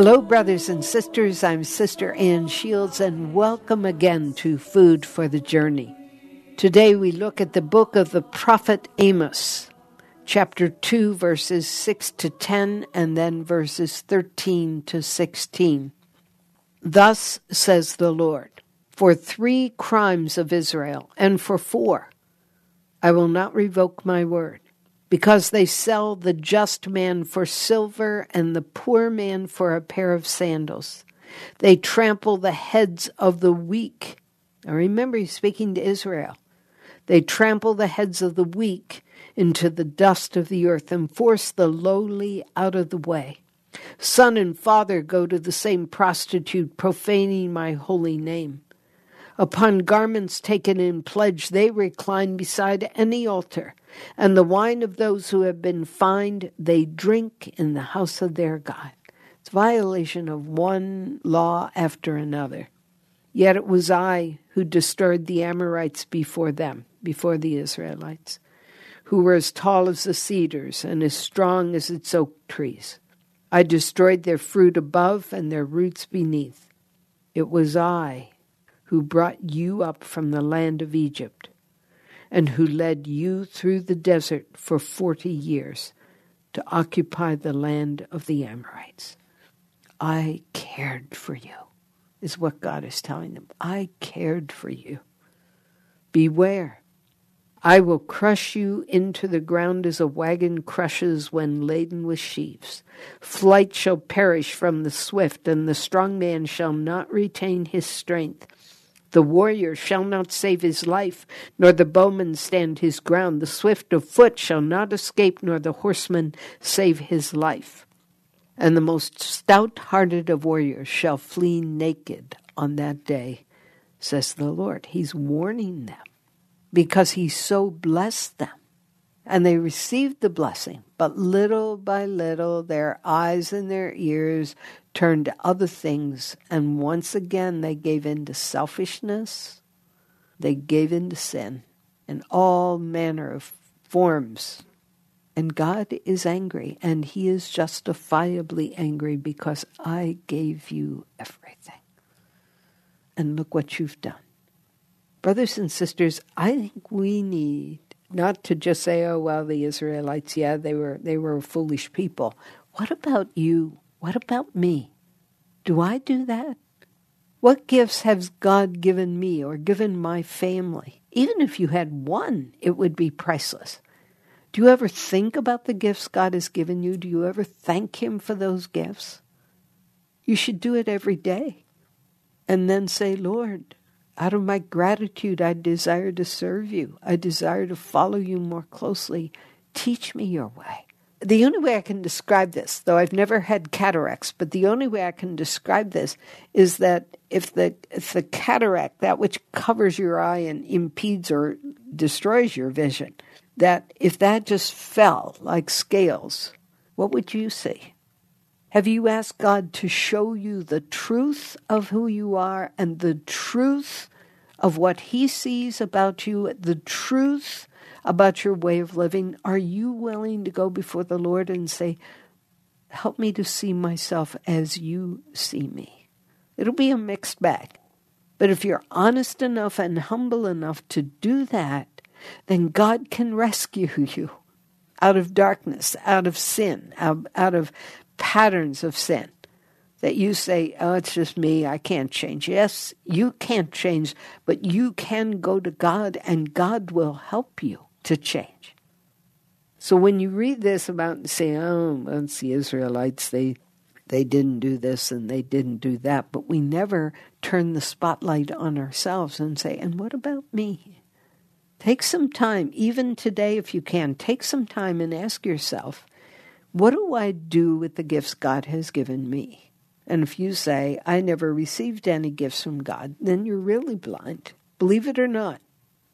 Hello, brothers and sisters. I'm Sister Ann Shields, and welcome again to Food for the Journey. Today we look at the book of the prophet Amos, chapter 2, verses 6 to 10, and then verses 13 to 16. Thus says the Lord, for 3 crimes of Israel, and for 4, I will not revoke my word. Because they sell the just man for silver and the poor man for a pair of sandals. They trample the heads of the weak. Now remember, he's speaking to Israel. They trample the heads of the weak into the dust of the earth and force the lowly out of the way. Son and father go to the same prostitute, profaning my holy name. Upon garments taken in pledge, they recline beside any altar, and the wine of those who have been fined, they drink in the house of their God. It's a violation of one law after another. Yet it was I who destroyed the Amorites before them, before the Israelites, who were as tall as the cedars and as strong as its oak trees. I destroyed their fruit above and their roots beneath. It was I who brought you up from the land of Egypt, and who led you through the desert for 40 years to occupy the land of the Amorites. I cared for you, is what God is telling them. I cared for you. Beware. I will crush you into the ground as a wagon crushes when laden with sheaves. Flight shall perish from the swift, and the strong man shall not retain his strength. The warrior shall not save his life, nor the bowman stand his ground. The swift of foot shall not escape, nor the horseman save his life. And the most stout-hearted of warriors shall flee naked on that day, says the Lord. He's warning them because he so blessed them. And they received the blessing, but little by little their eyes and their ears turned to other things, and once again they gave in to selfishness, they gave in to sin, in all manner of forms. And God is angry, and he is justifiably angry because I gave you everything. And look what you've done. Brothers and sisters, I think we need not to just say, oh, well, the Israelites, yeah, they were a foolish people. What about you? What about me? Do I do that? What gifts has God given me or given my family? Even if you had one, it would be priceless. Do you ever think about the gifts God has given you? Do you ever thank him for those gifts? You should do it every day. And then say, Lord, out of my gratitude, I desire to serve you. I desire to follow you more closely. Teach me your way. The only way I can describe this, though I've never had cataracts, but the only way I can describe this is that if the cataract, that which covers your eye and impedes or destroys your vision, that if that just fell like scales, what would you see? Have you asked God to show you the truth of who you are and the truth of what he sees about you, the truth about your way of living? Are you willing to go before the Lord and say, help me to see myself as you see me? It'll be a mixed bag. But if you're honest enough and humble enough to do that, then God can rescue you out of darkness, out of sin, out of patterns of sin. That you say, oh, it's just me, I can't change. Yes, you can't change, but you can go to God and God will help you to change. So when you read this about and say, oh, it's the Israelites, they didn't do this and they didn't do that, but we never turn the spotlight on ourselves and say, and what about me? Take some time, even today if you can, take some time and ask yourself, what do I do with the gifts God has given me? And if you say, I never received any gifts from God, then you're really blind. Believe it or not.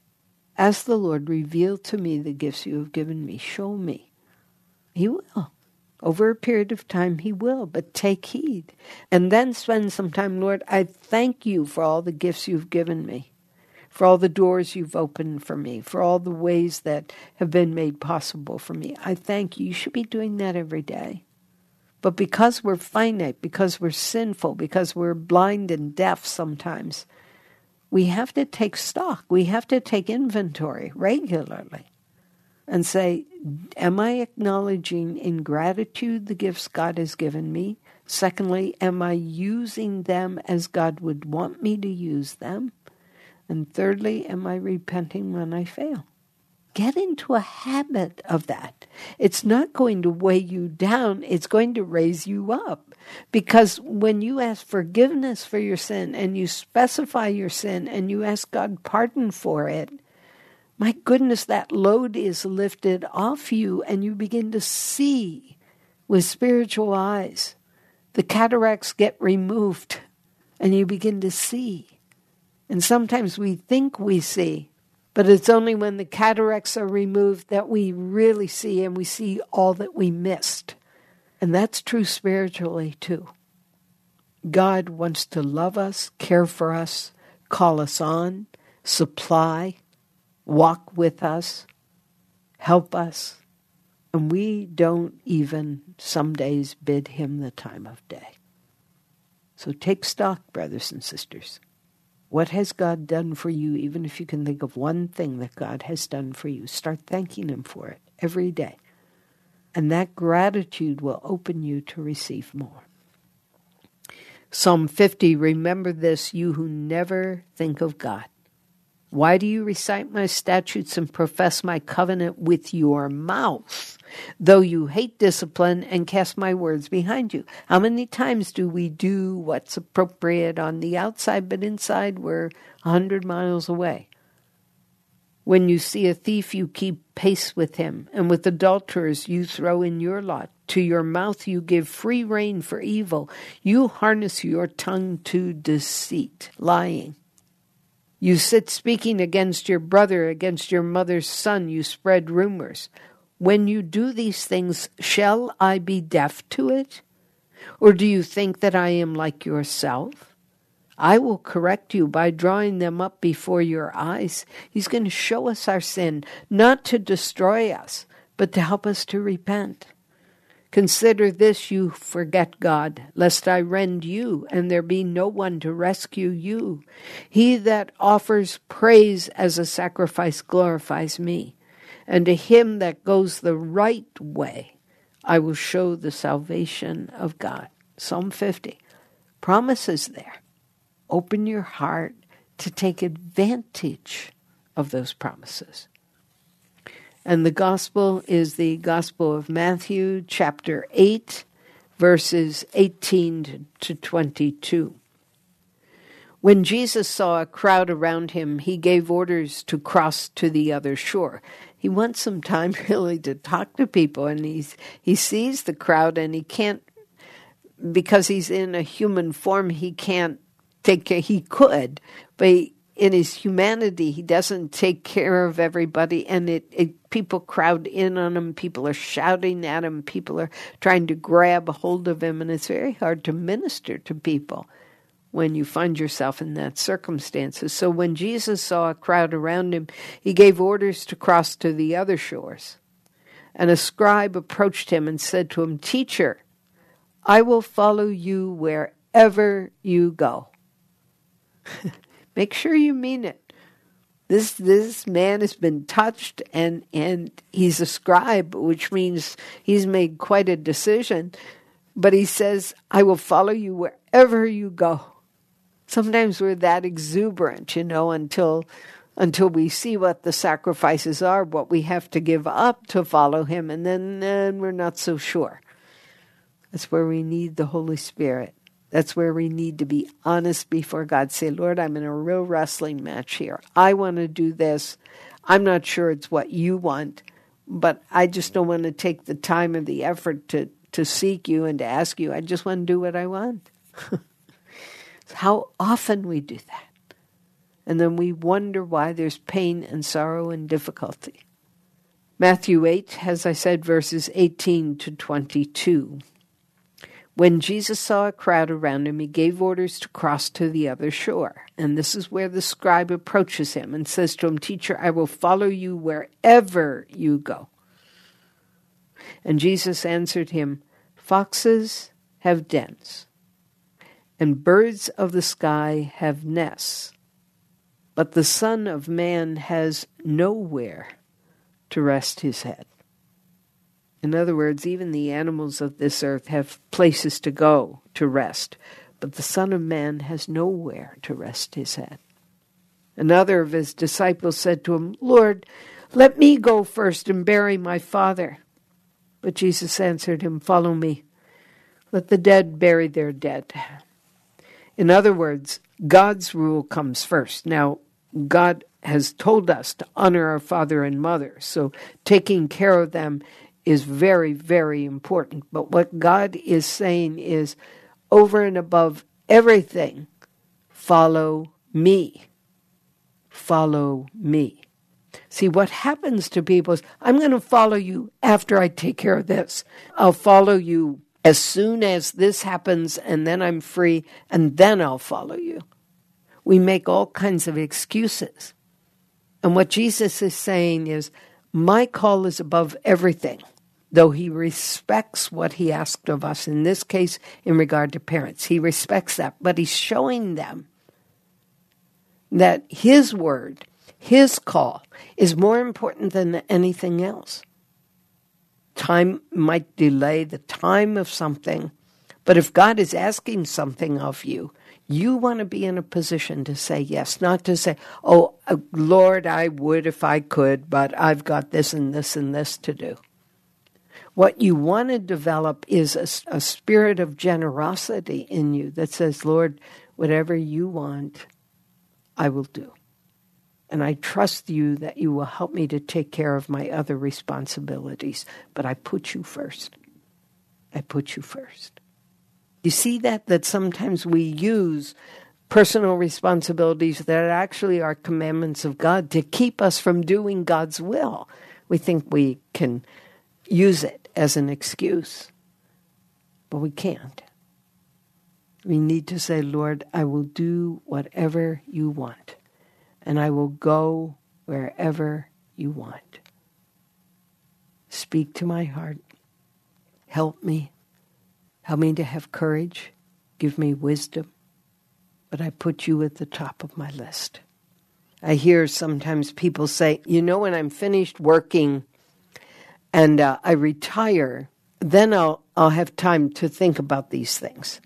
Ask the Lord, reveal to me the gifts you have given me. Show me. He will. Over a period of time, he will, but take heed. And then spend some time, Lord, I thank you for all the gifts you've given me, for all the doors you've opened for me, for all the ways that have been made possible for me. I thank you. You should be doing that every day. But because we're finite, because we're sinful, because we're blind and deaf sometimes, we have to take stock. We have to take inventory regularly and say, am I acknowledging in gratitude the gifts God has given me? Secondly, am I using them as God would want me to use them? And thirdly, am I repenting when I fail? Get into a habit of that. It's not going to weigh you down. It's going to raise you up. Because when you ask forgiveness for your sin and you specify your sin and you ask God pardon for it, my goodness, that load is lifted off you and you begin to see with spiritual eyes. The cataracts get removed and you begin to see. And sometimes we think we see, but it's only when the cataracts are removed that we really see, and we see all that we missed. And that's true spiritually too. God wants to love us, care for us, call us on, supply, walk with us, help us. And we don't even some days bid him the time of day. So take stock, brothers and sisters. What has God done for you? Even if you can think of one thing that God has done for you, start thanking him for it every day. And that gratitude will open you to receive more. Psalm 50, remember this, you who never think of God. Why do you recite my statutes and profess my covenant with your mouth, though you hate discipline and cast my words behind you? How many times do we do what's appropriate on the outside, but inside we're 100 miles away? When you see a thief, you keep pace with him, and with adulterers you throw in your lot. To your mouth you give free rein for evil. You harness your tongue to deceit, lying. You sit speaking against your brother, against your mother's son, you spread rumors. When you do these things, shall I be deaf to it? Or do you think that I am like yourself? I will correct you by drawing them up before your eyes. He's going to show us our sin, not to destroy us, but to help us to repent. Consider this, you forget God, lest I rend you, and there be no one to rescue you. He that offers praise as a sacrifice glorifies me, and to him that goes the right way, I will show the salvation of God. Psalm 50. Promises there. Open your heart to take advantage of those promises. And the gospel is the Gospel of Matthew, chapter 8, verses 18 to 22. When Jesus saw a crowd around him, he gave orders to cross to the other shore. He wants some time really to talk to people, and he sees the crowd, and he can't, because he's in a human form, he can't take care. He could, but in his humanity, he doesn't take care of everybody, and people crowd in on him. People are shouting at him. People are trying to grab a hold of him, and it's very hard to minister to people when you find yourself in that circumstances. So when Jesus saw a crowd around him, he gave orders to cross to the other shores. And a scribe approached him and said to him, "Teacher, I will follow you wherever you go." Make sure you mean it. This man has been touched, and he's a scribe, which means he's made quite a decision. But he says, I will follow you wherever you go. Sometimes we're that exuberant, until we see what the sacrifices are, what we have to give up to follow him, and then we're not so sure. That's where we need the Holy Spirit. That's where we need to be honest before God. Say, Lord, I'm in a real wrestling match here. I want to do this. I'm not sure it's what you want, but I just don't want to take the time and the effort to seek you and to ask you. I just want to do what I want. How often we do that. And then we wonder why there's pain and sorrow and difficulty. Matthew 8, as I said, verses 18 to 22. When Jesus saw a crowd around him, he gave orders to cross to the other shore. And this is where the scribe approaches him and says to him, "Teacher, I will follow you wherever you go." And Jesus answered him, Foxes have dens, and birds of the sky have nests, but the Son of Man has nowhere to rest his head. In other words, even the animals of this earth have places to go to rest, but the Son of Man has nowhere to rest his head. Another of his disciples said to him, "Lord, let me go first and bury my father." But Jesus answered him, "Follow me. Let the dead bury their dead." In other words, God's rule comes first. Now, God has told us to honor our father and mother, so taking care of them is very, very important. But what God is saying is, over and above everything, follow me. Follow me. See, what happens to people is, I'm going to follow you after I take care of this. I'll follow you as soon as this happens, and then I'm free, and then I'll follow you. We make all kinds of excuses. And what Jesus is saying is, my call is above everything, though he respects what he asked of us, in this case, in regard to parents. He respects that, but he's showing them that his word, his call, is more important than anything else. Time might delay the time of something, but if God is asking something of you, you want to be in a position to say yes, not to say, "Oh, Lord, I would if I could, but I've got this and this and this to do." What you want to develop is a spirit of generosity in you that says, "Lord, whatever you want, I will do. And I trust you that you will help me to take care of my other responsibilities. But I put you first. I put you first." You see that sometimes we use personal responsibilities that actually are commandments of God to keep us from doing God's will. We think we can use it as an excuse, but we can't. We need to say, "Lord, I will do whatever you want, and I will go wherever you want. Speak to my heart. Help me. Help me to have courage. Give me wisdom. But I put you at the top of my list." I hear sometimes people say, when I'm finished working and I retire, then I'll have time to think about these things.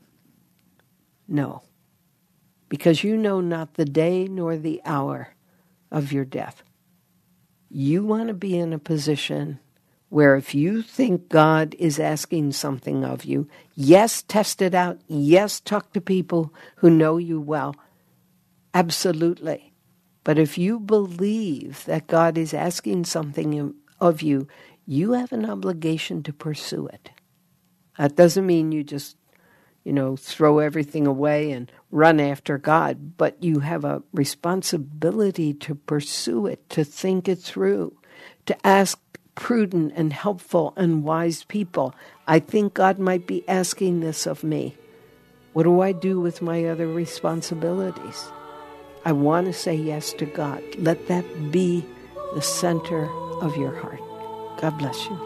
No, because you know not the day nor the hour of your death. You want to be in a position where if you think God is asking something of you, yes, test it out. Yes, talk to people who know you well. Absolutely. But if you believe that God is asking something of you, you have an obligation to pursue it. That doesn't mean you just throw everything away and run after God, but you have a responsibility to pursue it, to think it through, to ask prudent and helpful and wise people. I think God might be asking this of me. What do I do with my other responsibilities? I want to say yes to God. Let that be the center of your heart. God bless you.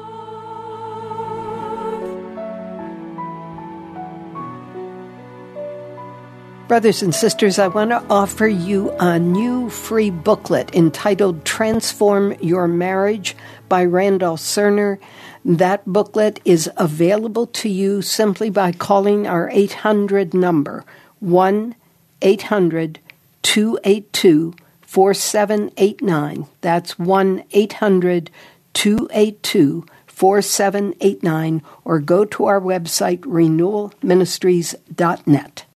Brothers and sisters, I want to offer you a new free booklet entitled Transform Your Marriage by Randall Cerner. That booklet is available to you simply by calling our 800 number, 1-800-282-4789. That's 1-800-282-4789, or go to our website, renewalministries.net.